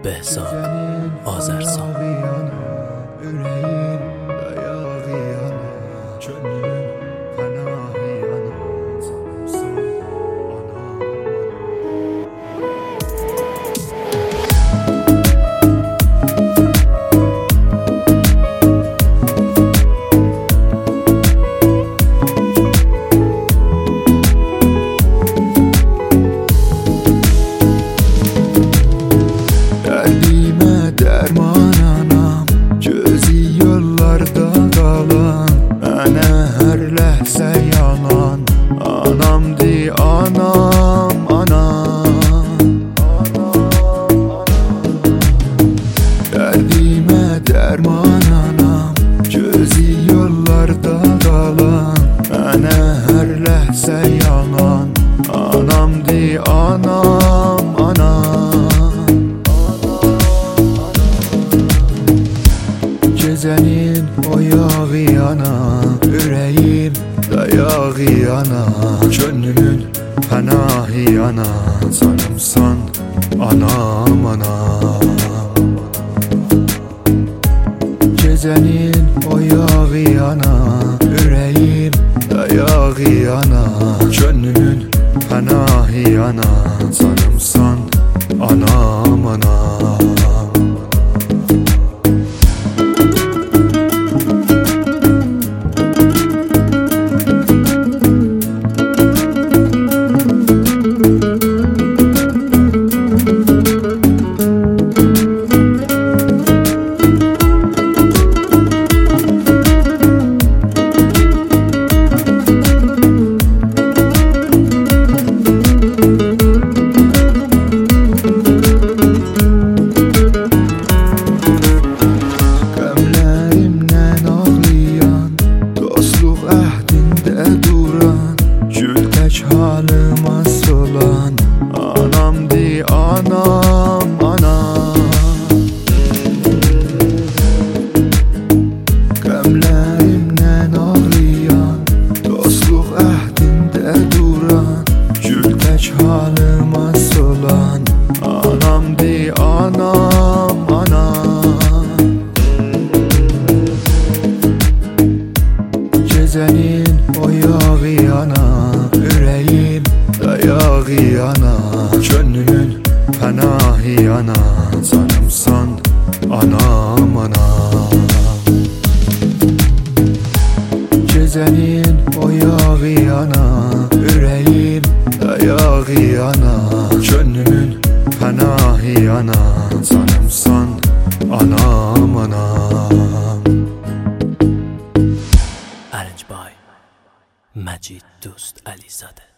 بهزاد آذرسان. Dərmananam, gözü yollarda qalan, mənə hər ləhzə yanan, anamdır anam, anam. Dərdimə dərmananam, gözü yollarda qalan, mənə hər ləhzə yanan, anamdır anam, anam. Gecənin oyağı yana, ürəyim dayağı yana, könlümün pənahı yana, canımsan anam, anam. Gecənin oyağı yana, ürəyim dayağı yana, könlümün pənahı yana, canımsan anam, anam. Halıma solan, anamdır anam, anam. Qəmlərimdən ağlayan, dostluq əhdində duran, gül tək halıma solan, anamdır anam, anam. Gecənin oyağı yana, ürəyim dayağı yana, könlümün pənahı yana, canımsan anam, anam. Gecənin oyağı yana, ürəyim dayağı yana, könlümün pənahı yana, canımsan anam, anam. Arrange by Majid Dost Alizade.